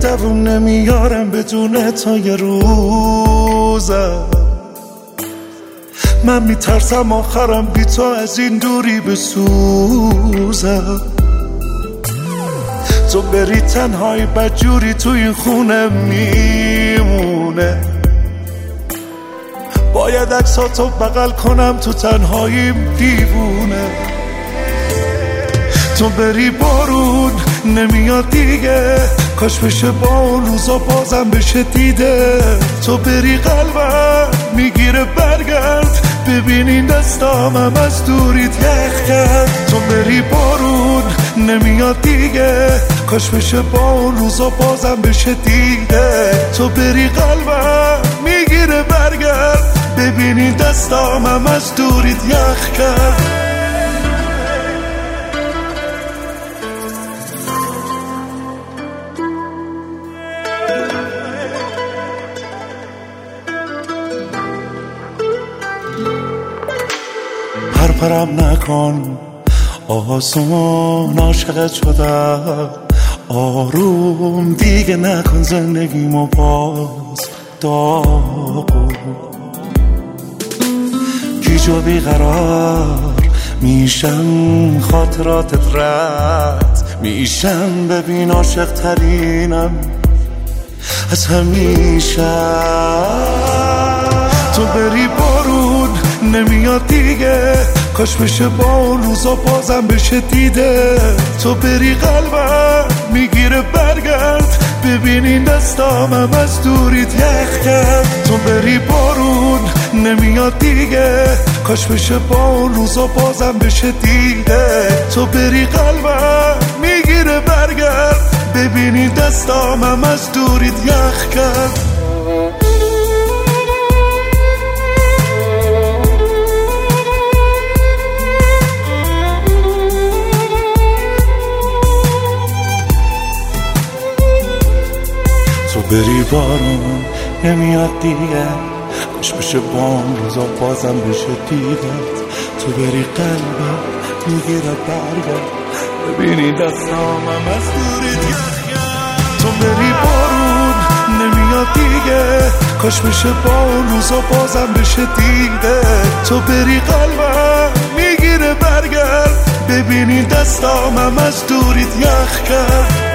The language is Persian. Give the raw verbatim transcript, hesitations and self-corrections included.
دووم نمیارم بدون تا یه روزم. من میترسم آخرم بی تو از این دوری بسوزم. تو بری تنهایی بدجوری تو این خونه میمونه. باید عکساتو بغل کنم تو تنهاییم دیوونه. تو بری بارون نمیاد دیگه، کاش بشه با اون روزا بازم بشه دیده. تو بری قلبم میگیره برگرد، ببینین دستامم از دوریت یخ کرد. تو بری بارون نمیاد دیگه، کاش بشه با اون روزا بازم بشه دیده. تو بری قلبم میگیره برگرد، ببینین دستامم از دوریت یخ کرد. پرپرم نکن آسون، عاشقت شدم آروم دیگه نکن زندگیمو باز داغون. گیج و بیقرار میشم، خاطراتت رد میشم. ببین عاشق ترینم از همیشه. تو بری بارون نمیاد دیگه، کاش بشه با اون روزا بازم بشه دیده. تو بری قلبم میگیره برگرد، ببینین دستامم از دوریت یخ کرد. تو بری بارون نمیاد دیگه، کاش بشه با اون روزا بازم بشه دیده. تو بری قلبم میگیره برگرد، ببینین دستامم از دوریت یخ کرد. تو بری بارون نمیاد دیگه، کاش بشه با اون روزا بازم بشه دیدت. تو بری قلبم میگیره برگرد، ببینی دستامم از دوریت یخ کرد. تو بری بارون نمیاد دیگه، کاش بشه با اون روزا بازم بشه دیده. تو بری قلبم میگیره برگرد، ببینی دستامم از دوریت یخ کرد.